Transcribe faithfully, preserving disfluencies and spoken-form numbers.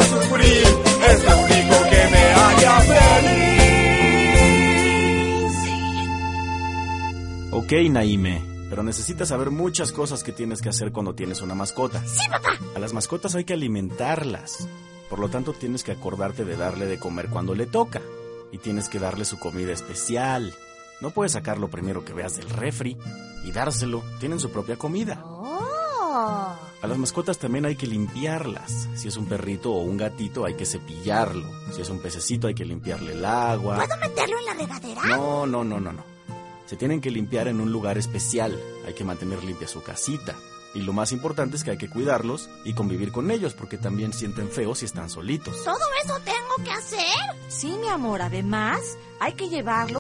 sufrir, es lo único que me haría feliz. Ok, Naime, pero necesitas saber muchas cosas que tienes que hacer cuando tienes una mascota. ¡Sí, papá! A las mascotas hay que alimentarlas. Por lo tanto, tienes que acordarte de darle de comer cuando le toca. Y tienes que darle su comida especial. No puedes sacar lo primero que veas del refri y dárselo. Tienen su propia comida. ¡Oh! A las mascotas también hay que limpiarlas. Si es un perrito o un gatito, hay que cepillarlo. Si es un pececito, hay que limpiarle el agua. ¿Puedo meterlo en la regadera? No, no, no, no, no. Se tienen que limpiar en un lugar especial. Hay que mantener limpia su casita. Y lo más importante es que hay que cuidarlos y convivir con ellos, porque también sienten feo si están solitos. ¿Todo eso tengo que hacer? Sí, mi amor, además hay que llevarlo